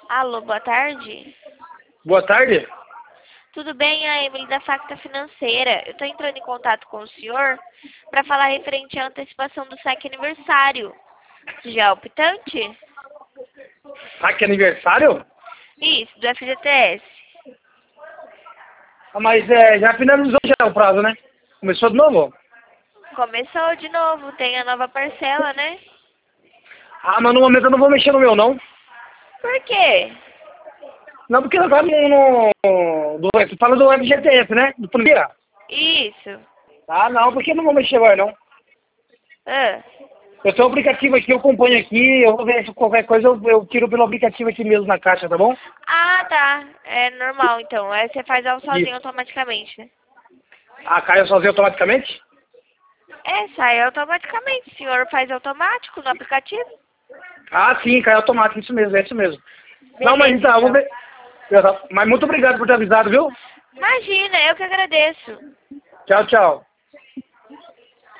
Alô, boa tarde. Boa tarde. Tudo bem? A Emily da Facta Financeira. Eu estou entrando em contato com o senhor para falar referente à antecipação do saque aniversário. Você já é optante? Saque aniversário? Isso, do FGTS. Ah, mas já finalizou já o prazo, né? Começou de novo? Começou de novo, tem a nova parcela, né? Ah, mas no momento eu não vou mexer no meu, não. Por quê? Não, porque agora você fala do FGTS, né? Do primeiro. Isso. Ah, não, porque eu não vou mexer agora, não. Ah, Eu tenho um aplicativo aqui, eu acompanho aqui, eu vou ver se qualquer coisa eu tiro pelo aplicativo aqui mesmo na caixa, tá bom? tá. É normal, então. Aí você faz ela sozinho Isso. automaticamente, né? Ah, caiu sozinho automaticamente? É, sai automaticamente. O senhor faz automático no aplicativo? Ah, sim, caiu automático, isso mesmo, é isso mesmo. Não, mas Beleza, então, vamos então. ver. Mas muito obrigado por ter avisado, viu? Imagina, eu que agradeço. Tchau, tchau.